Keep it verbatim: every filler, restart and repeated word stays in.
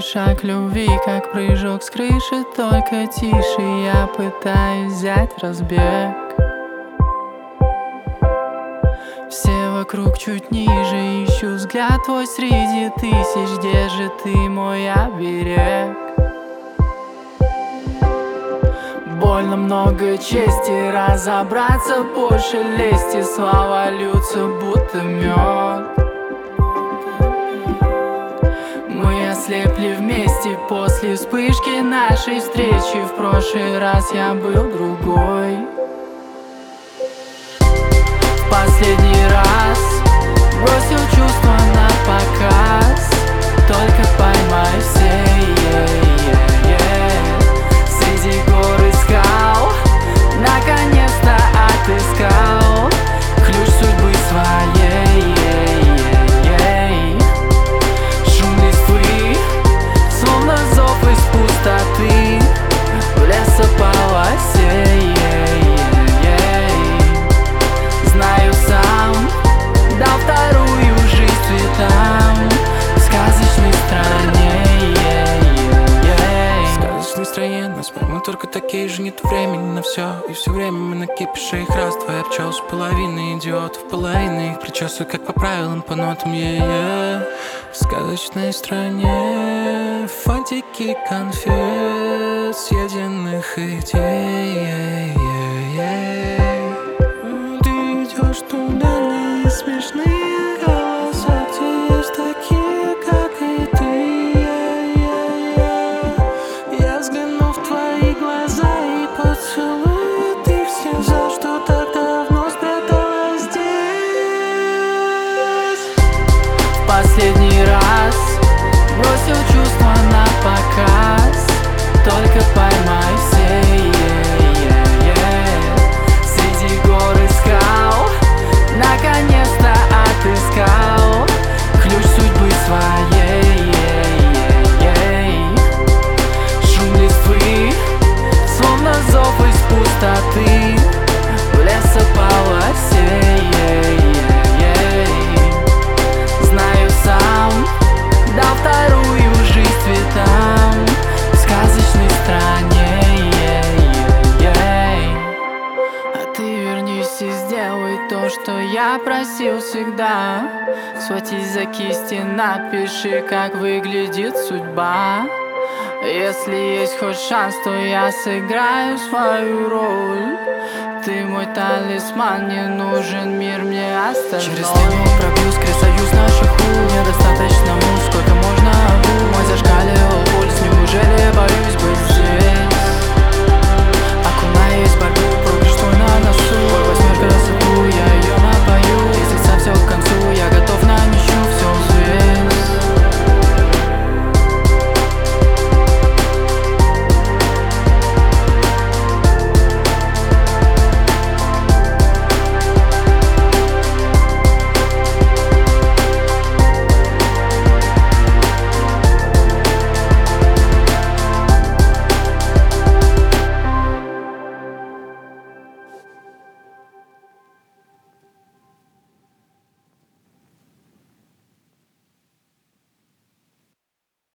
шаг любви, как прыжок с крыши, только тише. Я пытаюсь взять разбег. Все вокруг чуть ниже, ищу взгляд твой среди тысяч. Где же ты, мой оберег? Больно много чести, разобраться больше лести. Слова льются, будто мед. Мы ослепли вместе после вспышки нашей встречи. В прошлый раз я был другой. В последний раз бросил чувства на показ. Только поймай все, yeah, yeah, yeah. Среди гор и скал наконец-то отыскал ключ судьбы своей, yeah, yeah, yeah. Шум листвы, словно зов из пустоты, в лесополосе, yeah, yeah, yeah. Знаю сам, дал вторую жизнь цветам в сказочной стране, yeah, yeah, yeah. В сказочной стране нас мы только такие же, нету времени на все. И все время мы на кипише их раз. Твоя пчелся половина идиотов, половина их причесывают как по правилам, по нотам, yeah-yeah. В сказочной стране фантики конфет, съеденных идей, yeah-yeah-yeah. Ты идешь туда, не смешные голоса, где есть такие, как и ты, yeah-yeah-yeah. Я взгляну в твои глаза и поцелую ты все, за что так давно спряталась здесь. В последний раз бросил чувства на показ. Только поймай все, yeah, yeah, yeah. Среди гор и скал наконец-то отыскал ключ судьбы своей, yeah, yeah, yeah. Шум листвы, словно зов из пустоты, в лесополосе, yeah, yeah, yeah. Знаю сам, дал вторую жизнь цветам в сказочной стране, yeah, yeah, yeah. А ты вернись и сделай то, что я просил всегда. Схватись за кисти, напиши, как выглядит судьба. Если есть хоть шанс, то я сыграю свою роль. Ты мой талисман, не нужен мир мне остальной. Через стену пробью сквозь союз наших ух. Недостаточно муз, сколько можно обу. Мой зашкаливал пульс, неужели я боюсь?